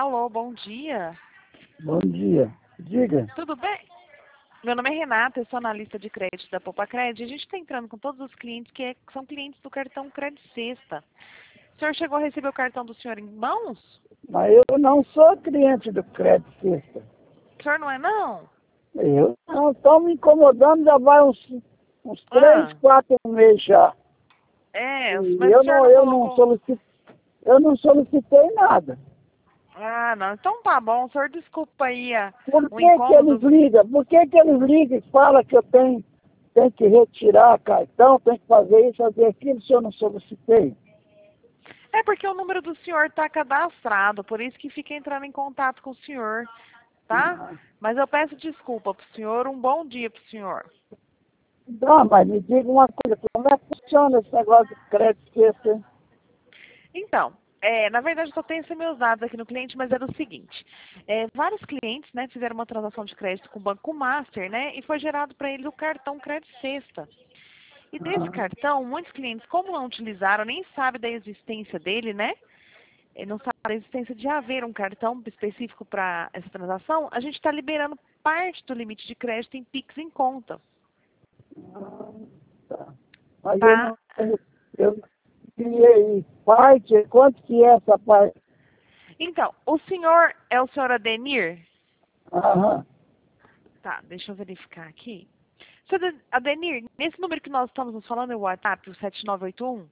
Alô, bom dia. Bom dia. Diga. Tudo bem? Meu nome é Renata, eu sou analista de crédito da Popacred. A gente está entrando com todos os clientes que são clientes do cartão Crédito Sexta. O senhor chegou a receber o cartão do senhor em mãos? Mas eu não sou cliente do Crédito Sexta. O senhor não é, não? Eu não estou me incomodando, já vai uns 3, 4 meses já. Mas o senhor não colocou... Eu não solicitei nada. Ah, não. Então tá bom. O senhor desculpa aí Por o que eles incômodo. ligam? Por que eles ligam e falam que eu tenho que retirar cartão, tenho que fazer isso, fazer aquilo, se eu não solicitei? É porque o número do senhor está cadastrado, por isso que fica entrando em contato com o senhor, tá? Mas eu peço desculpa pro senhor, um bom dia pro senhor. Não, mas me diga uma coisa, como é que funciona esse negócio de Crédito Sexta? Então, na verdade, eu só tenho esses meus dados aqui no cliente, mas é do seguinte. Vários clientes, né, fizeram uma transação de crédito com o Banco Master, né, e foi gerado para eles o cartão Crédito Sexta. E desse cartão, muitos clientes, como não utilizaram, nem sabem da existência dele, né, não sabem da existência de haver um cartão específico para essa transação, a gente está liberando parte do limite de crédito em Pix em conta. Tá. Mas Tá? eu criei parte, quanto que é essa parte? Então, o senhor é o senhor Adenir? Aham. Tá, deixa eu verificar aqui. Seu Adenir, nesse número que nós estamos nos falando é o WhatsApp, o 7981?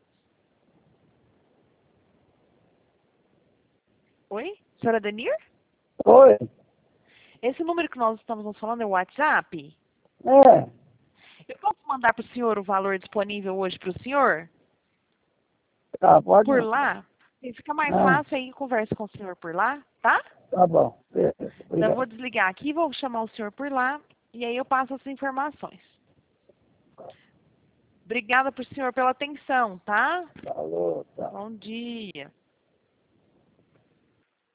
Oi? Senhor Adenir? Oi? Esse número que nós estamos nos falando é o WhatsApp? É. Eu posso mandar para o senhor o valor disponível hoje para o senhor? Tá, pode Por mandar. lá? E fica mais Ah, fácil aí, conversa com o senhor por lá, tá? tá bom. Então eu vou Obrigado. desligar aqui, vou chamar o senhor por lá e aí eu passo as informações. Obrigada pro senhor pela atenção, tá? Falou, tá. Bom dia.